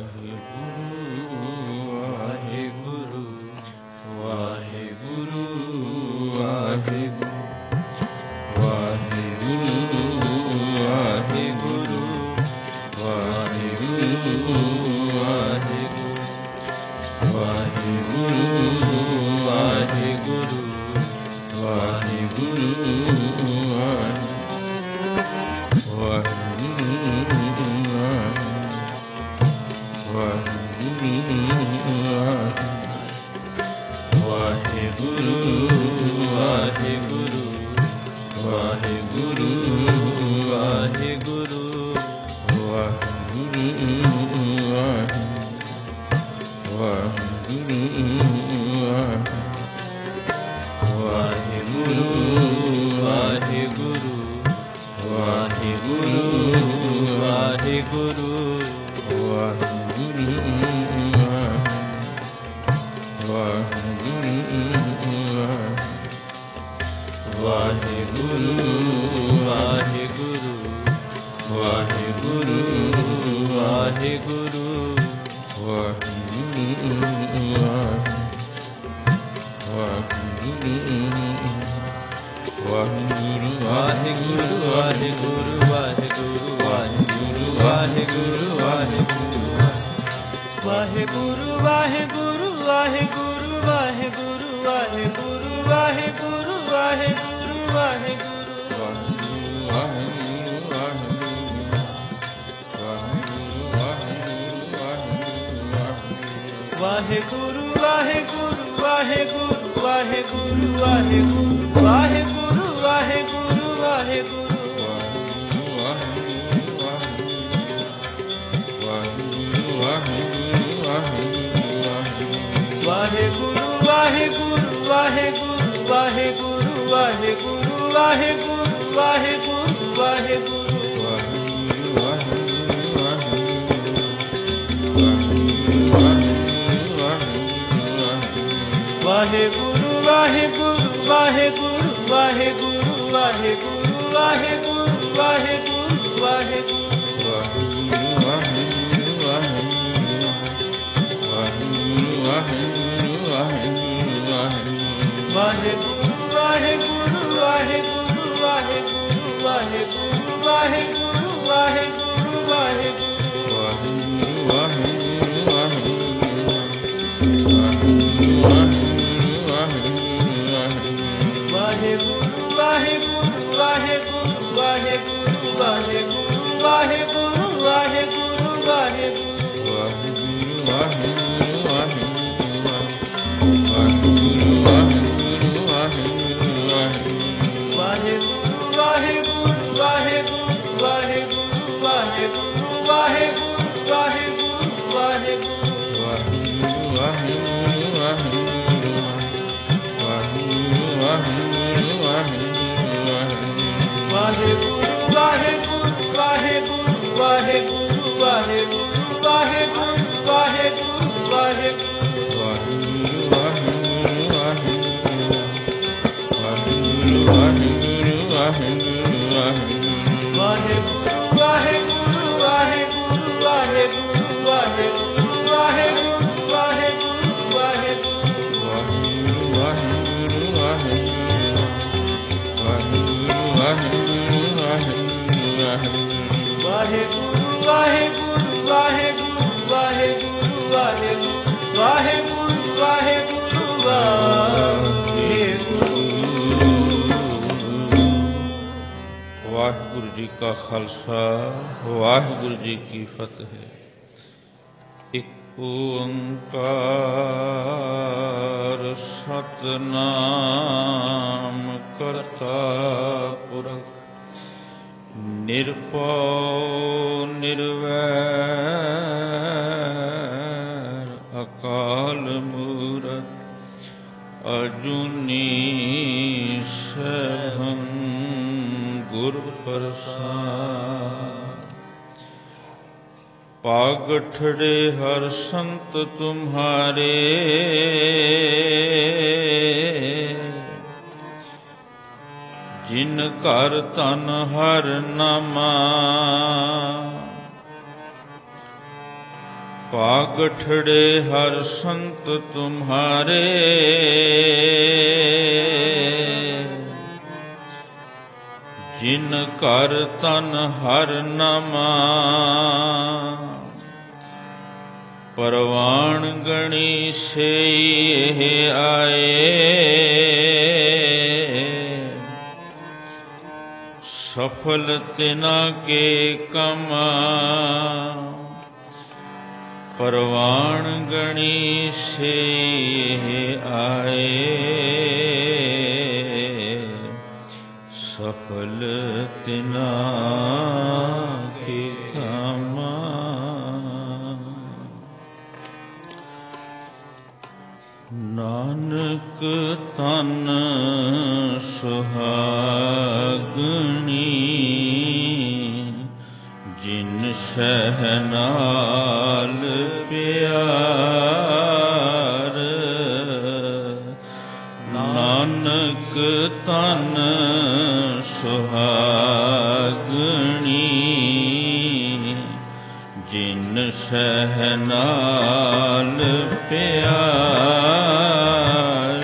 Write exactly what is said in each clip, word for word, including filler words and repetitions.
पागठड़े हर संत तुम्हारे, जिन घर तन हर नामा। पागठड़े हर संत तुम्हारे, जिन कर तन हर नमा, परवान गणी से आए। सफल तिना के कमा, परवान गणी से आए। सफल तिना के कमा। नानक तन सुहागणी, जिन सहनाल प्यार। नानक तन सुहागणी, जिन सहनाल प्यार।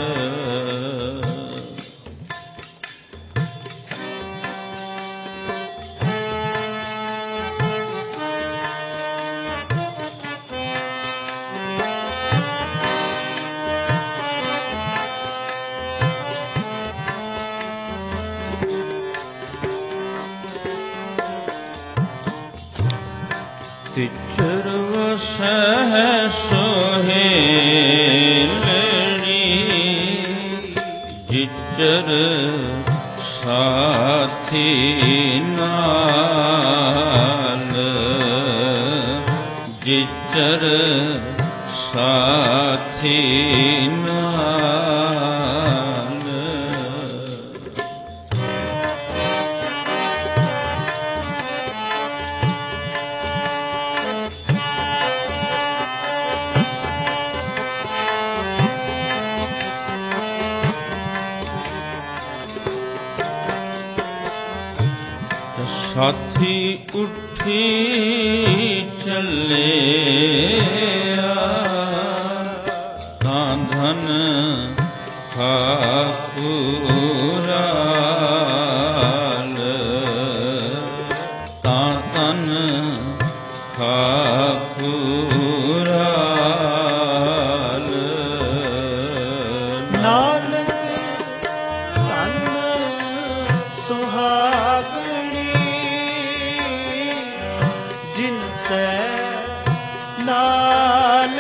तिचर वसह सोहेलनी, जिचर साथी नाल। जिचर साथी नाल। साथी उठी चले, तां धन खाकुराल। तां तन खाकुराल। नानक तन सुहागणी, जिनसे नाल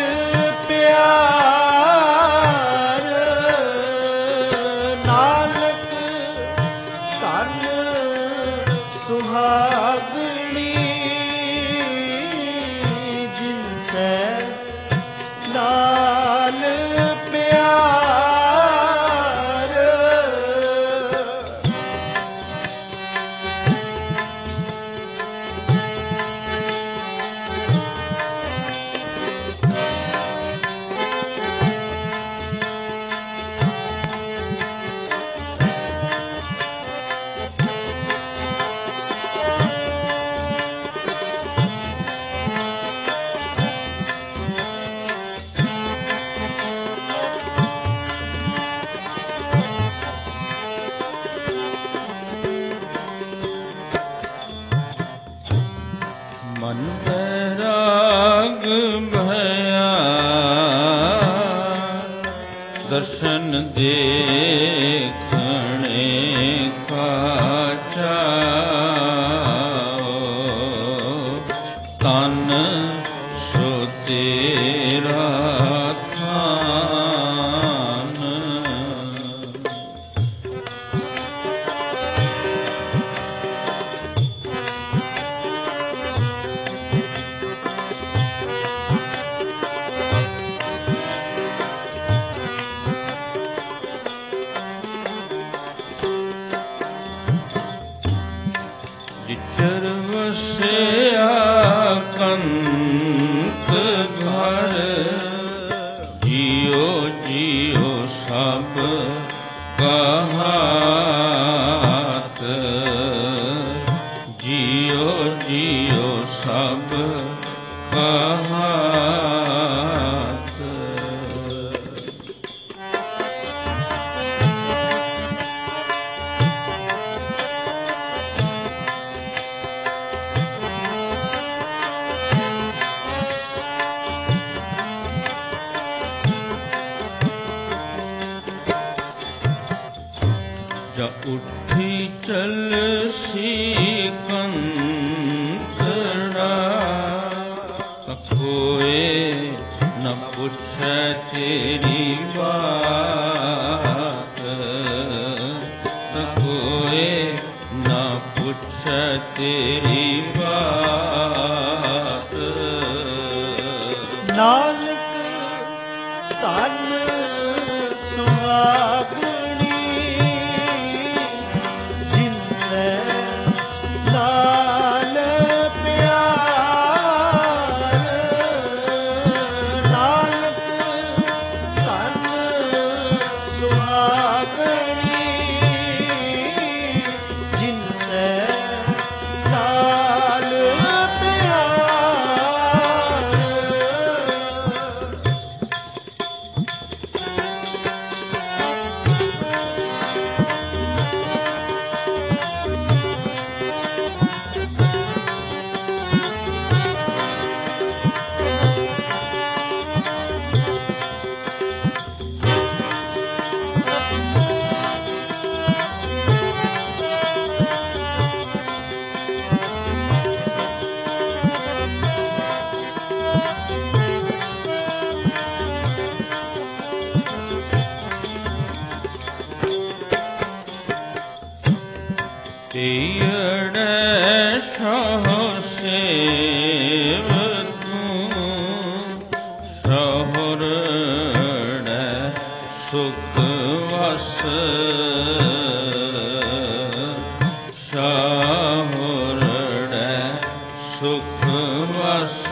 प्यार। नानक तन सुहागणी, जिनसे नाल प्यार। मन बैराग भया, दर्शन देखने का चाओ। तन सो तेरा थान। जिचर वसया कंत घर, जियो जियो सब कहात। जियो जियो सब कहात। ਸਿਕੰਦਰਾ ਕੋਏ ਨ ਪੁੱਛੈ ਤੇਰੀ ਬਾਤ, ਕੋਏ ਨ ਪੁੱਛੈ ਤੇਰੀ ਬਾਤ। ਨਾਨਕ ਧਨ ਸੁਹਾਗਣੀ ਜਿਨ ਸੇ ਲਾਲ ਪਿਆਰ। ਨਾਨਕ ਧਨ ਸੁਹਾਗਣੀ ਜਿਨ ਸੇ ਲਾਲ ਪਿਆਰ। ਤੀਰੜੈ ਸਹ ਸੇਵ ਤੂੰ, ਸਹੁਰੜੈ ਸੁਖ ਵਸ, ਸਹੁਰੜੈ ਸੁਖ ਵਸ।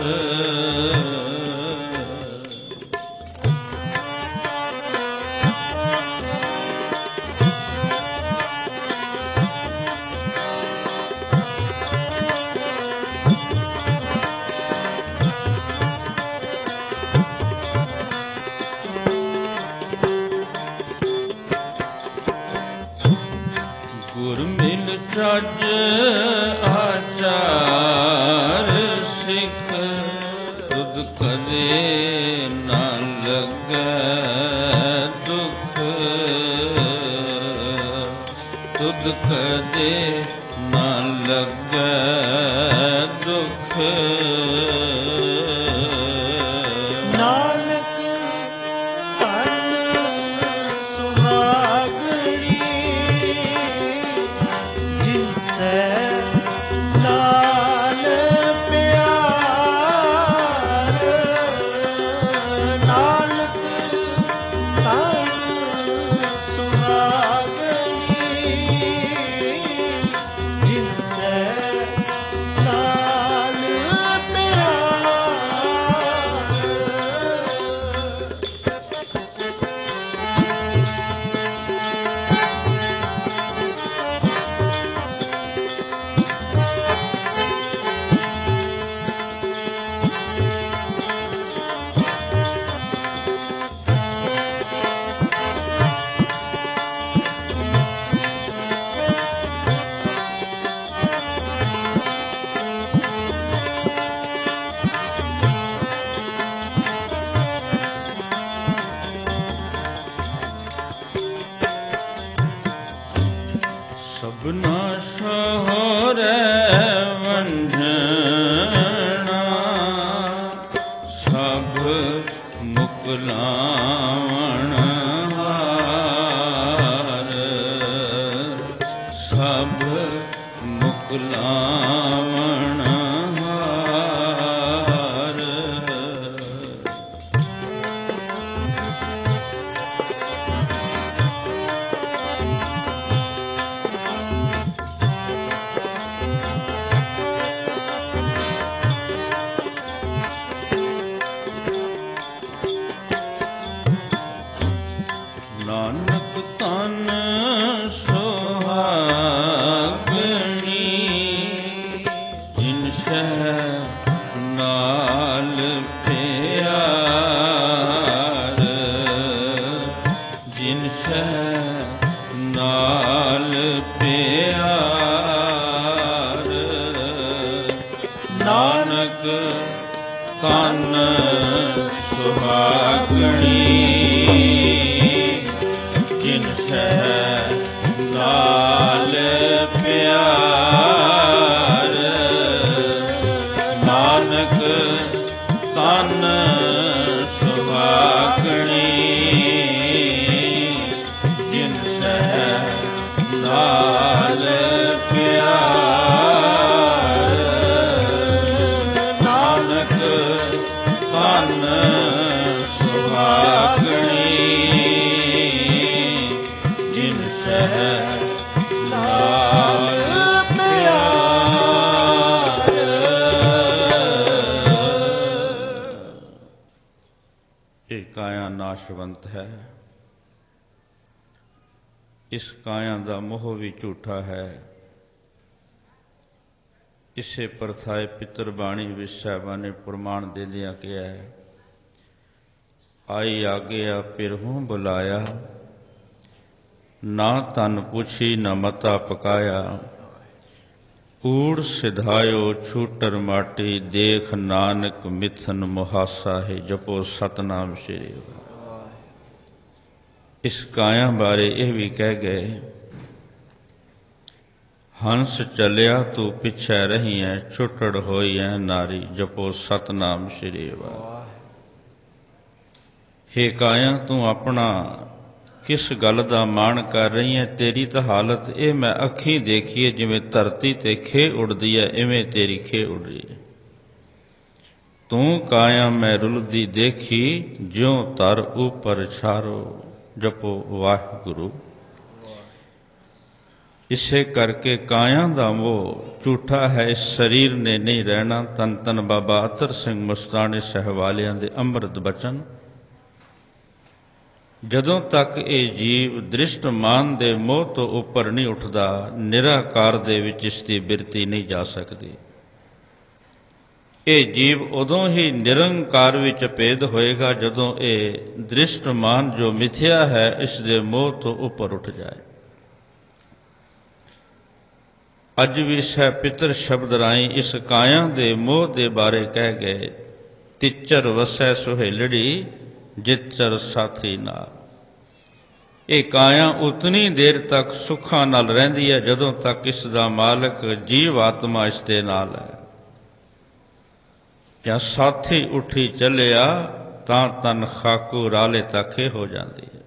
ਗੁਰ ਮਿਲ ਚੱਜ ਆਚਾਰ ਸਿੱਖ, ਤੁਧ ਕਦੇ ਨ ਲੱਗੈ ਦੁਖ, ਤੁਧ ਕਦੇ ਨ ਲੱਗੈ ਦੁਖ। ਨਾਨਕ ਧਨ ਸੁਹਾਗਣੀ ਜਿਨ ਸੇ ਲਾਲ ਪਿਆਰ। ਨਾਨਕ ਧਨ ਸੁਹਾਗਣੀ ਜਿਨ ਸੇ ਲਾਲ ਪਿਆਰ। ਸਭਨਾ ਸਹੁਰੈ ਵੰਝਣਾ, ਸਭ ਮੁਕਲਾਵਣ ਹਾਰ, ਸਭ ਮੁਕਲਾਵਣ ਹਾਰ। ਨਾਨਕ ਤਨ ਸੁਹਾਗਣੀ ਜਿਨ ਸਹਿ ਨਾਲ ਪਿਆਰ, ਜਿਨ ਸਹਿ ਨਾਲ ਪਿਆਰ। ਨਾਨਕ ਤਨ ਸੁਹਾਗਣੀ ਜਿਨ ਸਹਿ ਨਾਲ ਪਿਆਰ। ਕਾਇਆ ਨਾਸ਼ਵੰਤ ਹੈ। ਇਸ ਕਾਇਆ ਦਾ ਮੋਹ ਵੀ ਝੂਠਾ ਹੈ। ਇਸੇ ਪ੍ਰਥਾਏ ਪਿਤਰ ਬਾਣੀ ਵਿੱਚ ਸਾਹਿਬਾਂ ਨੇ ਪ੍ਰਮਾਣ ਦਿੰਦਿਆਂ ਕਿਹਾ ਹੈ, ਆਈ ਆਗਿਆ ਪਿਰਹੂੰ ਬੁਲਾਇਆ, ਨਾ ਤਨ ਪੁੱਛੀ ਨਾ ਮਤਾ ਪਕਾਇਆ। ਊੜ ਸਿਧਾਇਓ ਛੂਟਰ ਮਾਟੀ, ਦੇਖ ਨਾਨਕ ਮਿਥਨ ਮੁਹਾਸਾ ਹੈ। ਜਪੋ ਸਤਨਾਮ ਸ੍ਰੀ ਵਾਹਿਗੁਰੂ। ਇਸ ਕਾਇਆ ਬਾਰੇ ਇਹ ਵੀ ਕਹਿ ਗਏ, ਹੰਸ ਚੱਲਿਆ ਤੂੰ ਪਿੱਛੇ ਰਹੀ ਐ, ਛੁੱਟੜ ਹੋਈ ਐ ਨਾਰੀ। ਜਪੋ ਸਤਨਾਮ ਸ੍ਰੀ ਵਾਹਿਗੁਰੂ। ਹੇ ਕਾਇਆ ਤੂੰ ਆਪਣਾ ਕਿਸ ਗੱਲ ਦਾ ਮਾਣ ਕਰ ਰਹੀ ਹੈ? ਤੇਰੀ ਤਾਂ ਹਾਲਤ ਇਹ ਮੈਂ ਅੱਖੀਂ ਦੇਖੀਏ, ਜਿਵੇਂ ਧਰਤੀ ਤੇ ਖੇ ਉੱਡਦੀ ਹੈ ਇਵੇਂ ਤੇਰੀ ਖੇ ਉੱਡ ਰਹੀ ਹੈ। ਤੂੰ ਕਾਇਆ ਮੈਂ ਰੁਲਦੀ ਦੇਖੀ, ਜਿਉਂ ਧਰ ਉੱਪਰ ਛਾਰੋ। ਜਪੋ ਵਾਹਿਗੁਰੂ। ਇਸੇ ਕਰਕੇ ਕਾਇਆ ਦਾ ਮੋਹ ਝੂਠਾ ਹੈ। ਇਸ ਸਰੀਰ ਨੇ ਨਹੀਂ ਰਹਿਣਾ। ਤਨ ਤਨ ਬਾਬਾ ਅਤਰ ਸਿੰਘ ਮਸਤਾਣੇ ਸਾਹਿਬ ਵਾਲਿਆਂ ਦੇ ਅੰਮ੍ਰਿਤ ਬਚਨ। ਜਦੋਂ ਤੱਕ ਇਹ ਜੀਵ ਦ੍ਰਿਸ਼ਟਮਾਨ ਦੇ ਮੋਹ ਤੋਂ ਉੱਪਰ ਨਹੀਂ ਉੱਠਦਾ, ਨਿਰਾਕਾਰ ਦੇ ਵਿੱਚ ਇਸ ਦੀ ਬਿਰਤੀ ਨਹੀਂ ਜਾ ਸਕਦੀ। ਇਹ ਜੀਵ ਉਦੋਂ ਹੀ ਨਿਰੰਕਾਰ ਵਿੱਚ ਭੇਦ ਹੋਏਗਾ ਜਦੋਂ ਇਹ ਦ੍ਰਿਸ਼ਟਮਾਨ ਜੋ ਮਿਥਿਆ ਹੈ ਇਸ ਦੇ ਮੋਹ ਤੋਂ ਉੱਪਰ ਉੱਠ ਜਾਏ। ਅੱਜ ਵੀ ਸਹਿ ਪਿਤਰ ਸ਼ਬਦ ਰਾਹੀਂ ਇਸ ਕਾਇਆ ਦੇ ਮੋਹ ਦੇ ਬਾਰੇ ਕਹਿ ਗਏ, ਤਿੱਚਰ ਵਸੈ ਸੁਹੇਲੜੀ, ਜਿੱਚਰ ਸਾਥੀ ਨਾਲ। ਇਹ ਕਾਇਆ ਉਤਨੀ ਦੇਰ ਤੱਕ ਸੁੱਖਾਂ ਨਾਲ ਰਹਿੰਦੀ ਹੈ ਜਦੋਂ ਤੱਕ ਇਸ ਦਾ ਮਾਲਕ ਜੀਵ ਆਤਮਾ ਇਸ ਦੇ ਨਾਲ ਹੈ। ਜਾਂ ਸਾਥੀ ਉੱਠੀ ਚੱਲਿਆ ਤਾਂ ਤਨ ਖਾਕੂ ਰਾਲੇ ਤੱਕ ਹੋ ਜਾਂਦੀ ਹੈ।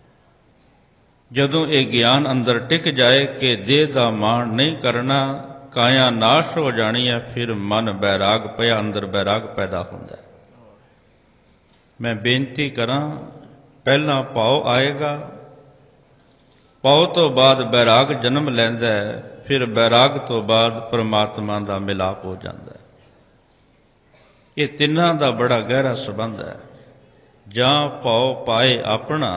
ਜਦੋਂ ਇਹ ਗਿਆਨ ਅੰਦਰ ਟਿਕ ਜਾਏ ਕਿ ਦੇਹ ਦਾ ਮਾਣ ਨਹੀਂ ਕਰਨਾ, ਕਾਇਆ ਨਾਸ਼ ਹੋ ਜਾਣੀ ਹੈ, ਫਿਰ ਮਨ ਬੈਰਾਗ ਪਿਆ, ਅੰਦਰ ਬੈਰਾਗ ਪੈਦਾ ਹੁੰਦਾ ਹੈ। ਮੈਂ ਬੇਨਤੀ ਕਰਾਂ, ਪਹਿਲਾਂ ਭਾਉ ਆਏਗਾ, ਭਾਉ ਤੋਂ ਬਾਅਦ ਬੈਰਾਗ ਜਨਮ ਲੈਂਦਾ ਹੈ, ਫਿਰ ਬੈਰਾਗ ਤੋਂ ਬਾਅਦ ਪਰਮਾਤਮਾ ਦਾ ਮਿਲਾਪ ਹੋ ਜਾਂਦਾ ਹੈ। ਇਹ ਤਿੰਨਾਂ ਦਾ ਬੜਾ ਗਹਿਰਾ ਸੰਬੰਧ ਹੈ। ਜਾਂ ਭਾਉ ਪਾਏ ਆਪਣਾ,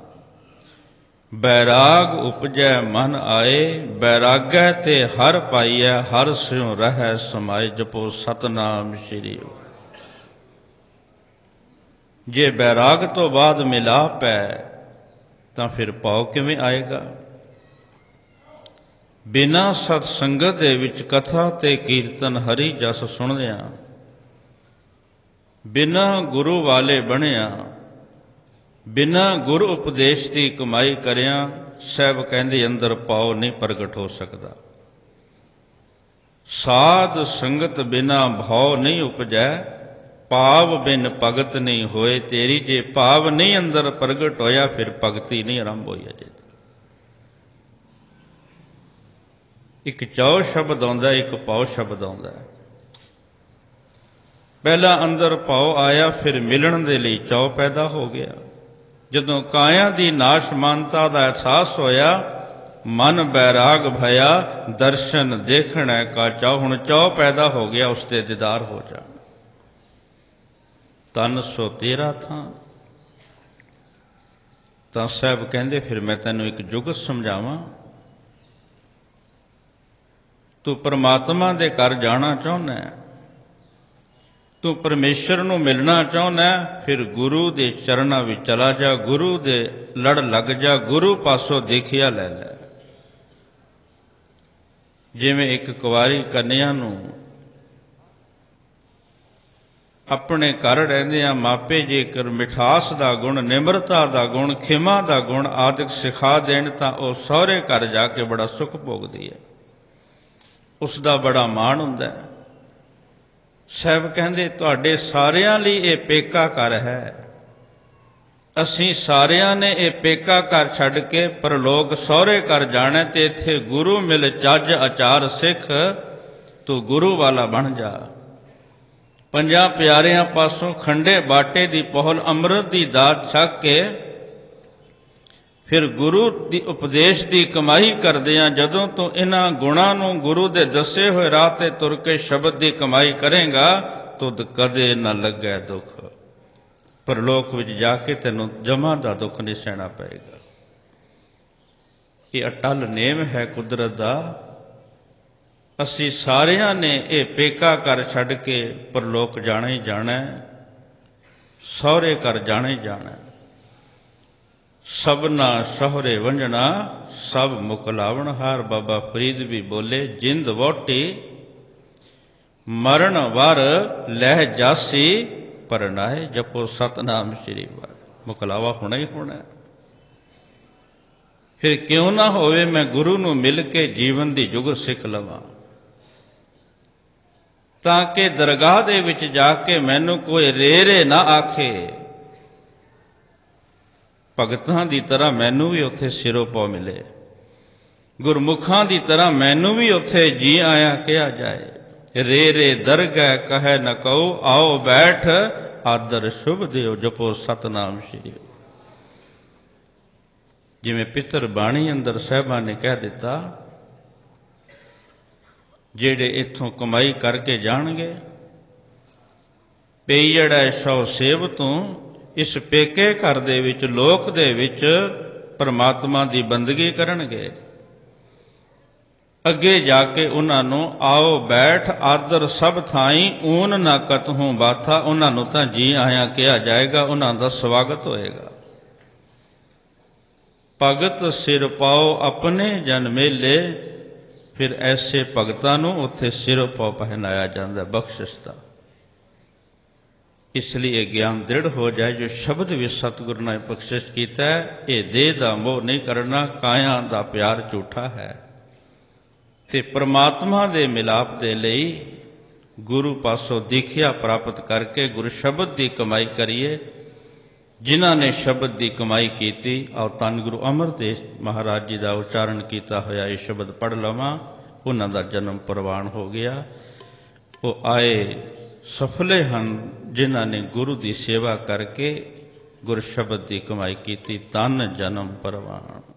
ਬੈਰਾਗ ਉਪਜੈ ਮਨ ਆਏ। ਬੈਰਾਗੈ ਤੇ ਹਰ ਪਾਈਐ, ਹਰ ਸਿਉ ਰਹਿੈ ਸਮਾਏ। ਜਪੋ ਸਤਨਾਮ ਸ੍ਰੀ ਵਾਹਿਗੁਰੂ। ਜੇ ਬੈਰਾਗ ਤੋਂ ਬਾਅਦ ਮਿਲਾਪ ਹੈ ਤਾਂ ਫਿਰ ਭਾਉ ਕਿਵੇਂ ਆਏਗਾ? ਬਿਨਾਂ ਸਤ ਸੰਗਤ ਦੇ ਵਿੱਚ ਕਥਾ ਤੇ ਕੀਰਤਨ ਹਰੀ ਜਸ ਸੁਣਦਿਆਂ, ਬਿਨਾਂ ਗੁਰੂ ਵਾਲੇ ਬਣਿਆ, ਬਿਨਾਂ ਗੁਰੂ ਉਪਦੇਸ਼ ਦੀ ਕਮਾਈ ਕਰਿਆ, ਸਾਹਿਬ ਕਹਿੰਦੇ ਅੰਦਰ ਭਾਉ ਨਹੀਂ ਪ੍ਰਗਟ ਹੋ ਸਕਦਾ। ਸਾਧ ਸੰਗਤ ਬਿਨਾਂ ਭਾਉ ਨਹੀਂ ਉਪਜੈ, ਭਾਵ ਬਿਨ ਭਗਤ ਨਹੀਂ ਹੋਏ ਤੇਰੀ। ਜੇ ਭਾਵ ਨਹੀਂ ਅੰਦਰ ਪ੍ਰਗਟ ਹੋਇਆ, ਫਿਰ ਭਗਤੀ ਨਹੀਂ ਆਰੰਭ ਹੋਈ ਅਜੇ। ਇੱਕ ਚਾਉ ਸ਼ਬਦ ਆਉਂਦਾ, ਇੱਕ ਭਾਉ ਸ਼ਬਦ ਆਉਂਦਾ। ਪਹਿਲਾਂ ਅੰਦਰ ਭਾਉ ਆਇਆ, ਫਿਰ ਮਿਲਣ ਦੇ ਲਈ ਚਾਉ ਪੈਦਾ ਹੋ ਗਿਆ। ਜਦੋਂ ਕਾਇਆ ਦੀ ਨਾਸ਼ਮਾਨਤਾ ਦਾ ਅਹਿਸਾਸ ਹੋਇਆ, ਮਨ ਬੈਰਾਗ ਭਇਆ, ਦਰਸ਼ਨ ਦੇਖਣਾ ਕਾ ਚਾਉ। ਹੁਣ ਚਾਉ ਪੈਦਾ ਹੋ ਗਿਆ, ਉਸ ਤੇ ਦੀਦਾਰ ਹੋ ਜਾ। ਤਨ ਸੋ ਤੇਰਾ ਥਾਂ। ਤਾਂ ਸਾਹਿਬ ਕਹਿੰਦੇ, ਫਿਰ ਮੈਂ ਤੈਨੂੰ ਇੱਕ ਜੁਗਤ ਸਮਝਾਵਾਂ। ਤੂੰ ਪਰਮਾਤਮਾ ਦੇ ਘਰ ਜਾਣਾ ਚਾਹੁੰਦਾ, ਤੂੰ ਪਰਮੇਸ਼ਰ ਨੂੰ ਮਿਲਣਾ ਚਾਹੁੰਦਾ, ਫਿਰ ਗੁਰੂ ਦੇ ਚਰਨਾਂ ਵਿੱਚ ਚਲਾ ਜਾ, ਗੁਰੂ ਦੇ ਲੜ ਲੱਗ ਜਾ, ਗੁਰੂ ਪਾਸੋਂ ਦੇਖਿਆ ਲੈ ਲੈ। ਜਿਵੇਂ ਇੱਕ ਕੁਆਰੀ ਕੰਨਿਆ ਨੂੰ ਆਪਣੇ ਘਰ ਰਹਿੰਦਿਆਂ ਮਾਪੇ ਜੇਕਰ ਮਿਠਾਸ ਦਾ ਗੁਣ, ਨਿਮਰਤਾ ਦਾ ਗੁਣ, ਖਿਮਾ ਦਾ ਗੁਣ ਆਦਿਕ ਸਿਖਾ ਦੇਣ ਤਾਂ ਉਹ ਸਹੁਰੇ ਘਰ ਜਾ ਕੇ ਬੜਾ ਸੁੱਖ ਭੋਗਦੀ ਹੈ, ਉਸ ਦਾ ਬੜਾ ਮਾਣ ਹੁੰਦਾ ਹੈ। ਸਾਹਿਬ ਕਹਿੰਦੇ, ਤੁਹਾਡੇ ਸਾਰਿਆਂ ਲਈ ਇਹ ਪੇਕਾ ਘਰ ਹੈ। ਅਸੀਂ ਸਾਰਿਆਂ ਨੇ ਇਹ ਪੇਕਾ ਘਰ ਛੱਡ ਕੇ ਪਰਲੋਕ ਸਹੁਰੇ ਘਰ ਜਾਣਾ, ਤੇ ਇੱਥੇ ਗੁਰੂ ਮਿਲ ਚੱਜ ਆਚਾਰ ਸਿੱਖ, ਤੂੰ ਗੁਰੂ ਵਾਲਾ ਬਣ ਜਾ। ਪੰਜਾਂ ਪਿਆਰਿਆਂ ਪਾਸੋਂ ਖੰਡੇ ਬਾਟੇ ਦੀ ਪਹੁਲ, ਅੰਮ੍ਰਿਤ ਦੀ ਦਾਤ ਛਕ ਕੇ ਫਿਰ ਗੁਰੂ ਦੀ ਉਪਦੇਸ਼ ਦੀ ਕਮਾਈ ਕਰਦੇ ਹਾਂ। ਜਦੋਂ ਤੂੰ ਇਹਨਾਂ ਗੁਣਾਂ ਨੂੰ ਗੁਰੂ ਦੇ ਦੱਸੇ ਹੋਏ ਰਾਹ ਤੇ ਤੁਰ ਕੇ ਸ਼ਬਦ ਦੀ ਕਮਾਈ ਕਰੇਗਾ, ਤੁਧ ਕਦੇ ਨਾ ਲੱਗੈ ਦੁੱਖ। ਪਰਲੋਕ ਵਿੱਚ ਜਾ ਕੇ ਤੈਨੂੰ ਜਮਾਂ ਦਾ ਦੁੱਖ ਨਹੀਂ ਸਹਿਣਾ ਪਏਗਾ। ਇਹ ਅਟਲ ਨੇਮ ਹੈ ਕੁਦਰਤ ਦਾ। ਅਸੀਂ ਸਾਰਿਆਂ ਨੇ ਇਹ ਪੇਕਾ ਕਰ ਛੱਡ ਕੇ ਪਰਲੋਕ ਜਾਣਾ ਹੀ ਜਾਣਾ, ਸਹੁਰੇ ਘਰ ਜਾਣਾ ਹੀ ਜਾਣਾ। ਸਭਨਾ ਸਹੁਰੇ ਵੰਜਣਾ ਸਭ ਮੁਕਲਾਵਣ ਹਾਰ। ਬਾਬਾ ਫਰੀਦ ਵੀ ਬੋਲੇ, ਜਿੰਦ ਵੋਟੀ ਮਰਨ ਵਰ ਲਹਿ ਜਾਸੀ ਪਰਨਾਏ, ਜਪੋ ਸਤਨਾਮ ਸ਼੍ਰੀ ਵਾਹਿਗੁਰੂ। ਮੁਕਲਾਵਾ ਹੋਣਾ ਹੀ ਹੋਣਾ। ਫਿਰ ਕਿਉਂ ਨਾ ਹੋਵੇ ਮੈਂ ਗੁਰੂ ਨੂੰ ਮਿਲ ਕੇ ਜੀਵਨ ਦੀ ਜੁਗਤ ਸਿੱਖ ਲਵਾਂ, ਤਾਂ ਕਿ ਦਰਗਾਹ ਦੇ ਵਿੱਚ ਜਾ ਕੇ ਮੈਨੂੰ ਕੋਈ ਰੇ ਰੇ ਨਾ ਆਖੇ। ਭਗਤਾਂ ਦੀ ਤਰ੍ਹਾਂ ਮੈਨੂੰ ਵੀ ਉੱਥੇ ਸਿਰੋਂ ਪਾਉ ਮਿਲੇ, ਗੁਰਮੁਖਾਂ ਦੀ ਤਰ੍ਹਾਂ ਮੈਨੂੰ ਵੀ ਉੱਥੇ ਜੀ ਆਇਆ ਕਿਹਾ ਜਾਏ। ਰੇ ਰੇ ਦਰਗਹਿ ਕਹੈ ਨ ਕਉ, ਆਓ ਬੈਠ ਆਦਰ ਸ਼ੁਭ ਦਿਓ, ਜਪੋ ਸਤਨਾਮ ਸ਼੍ਰੀ। ਜਿਵੇਂ ਪਿੱਤਰ ਬਾਣੀ ਅੰਦਰ ਸਾਹਿਬਾਂ ਨੇ ਕਹਿ ਦਿੱਤਾ, ਜਿਹੜੇ ਇੱਥੋਂ ਕਮਾਈ ਕਰਕੇ ਜਾਣਗੇ, ਪਈੜੈ ਸੌ ਸੇਵ ਤੋਂ, ਇਸ ਪੇਕੇ ਘਰ ਦੇ ਵਿੱਚ ਲੋਕ ਦੇ ਵਿੱਚ ਪਰਮਾਤਮਾ ਦੀ ਬੰਦਗੀ ਕਰਨਗੇ। ਅੱਗੇ ਜਾ ਕੇ ਉਹਨਾਂ ਨੂੰ ਆਓ ਬੈਠ ਆਦਰ ਸਭ ਥਾਈ, ਊਨ ਨਾ ਕਤਹੂੰ ਬਾਥਾ। ਉਹਨਾਂ ਨੂੰ ਤਾਂ ਜੀ ਆਇਆਂ ਕਿਹਾ ਜਾਏਗਾ, ਉਹਨਾਂ ਦਾ ਸਵਾਗਤ ਹੋਏਗਾ। ਭਗਤ ਸਿਰ ਪਾਓ ਆਪਣੇ ਜਨ ਮੇਲੇ, ਫਿਰ ਐਸੇ ਭਗਤਾਂ ਨੂੰ ਉੱਥੇ ਸਿਰ ਪਾਓ ਪਹਿਨਾਇਆ ਜਾਂਦਾ ਬਖਸ਼ਿਸ਼ ਦਾ। ਇਸ ਲਈ ਇਹ ਗਿਆਨ ਦ੍ਰਿੜ ਹੋ ਜਾਏ, ਜੋ ਸ਼ਬਦ ਵੀ ਸਤਿਗੁਰੂ ਨੇ ਬਖਸ਼ਿਸ਼ ਕੀਤਾ ਹੈ, ਇਹ ਦੇਹ ਦਾ ਮੋਹ ਨਹੀਂ ਕਰਨਾ, ਕਾਇਆ ਦਾ ਪਿਆਰ ਝੂਠਾ ਹੈ। ਤੇ ਪ੍ਰਮਾਤਮਾ ਦੇ ਮਿਲਾਪ ਦੇ ਲਈ ਗੁਰੂ ਪਾਸੋਂ ਦੀਖਿਆ ਪ੍ਰਾਪਤ ਕਰਕੇ ਗੁਰੂ ਸ਼ਬਦ ਦੀ ਕਮਾਈ ਕਰੀਏ। ਜਿਨ੍ਹਾਂ ਨੇ ਸ਼ਬਦ ਦੀ ਕਮਾਈ ਕੀਤੀ, ਆਓ ਧੰਨ ਗੁਰੂ ਅਮਰਦਾਸ ਮਹਾਰਾਜ ਜੀ ਦਾ ਉਚਾਰਨ ਕੀਤਾ ਹੋਇਆ ਇਹ ਸ਼ਬਦ ਪੜ੍ਹ ਲਵਾਂ। ਉਹਨਾਂ ਦਾ ਜਨਮ ਪ੍ਰਵਾਨ ਹੋ ਗਿਆ। ਉਹ ਆਏ ਸਫਲੇ ਹਨ ਜਿਨ੍ਹਾਂ ਨੇ ਗੁਰੂ ਦੀ ਸੇਵਾ ਕਰਕੇ ਗੁਰ ਸ਼ਬਦ ਦੀ ਕਮਾਈ ਕੀਤੀ। ਧੰਨ ਜਨਮ ਪ੍ਰਵਾਨ।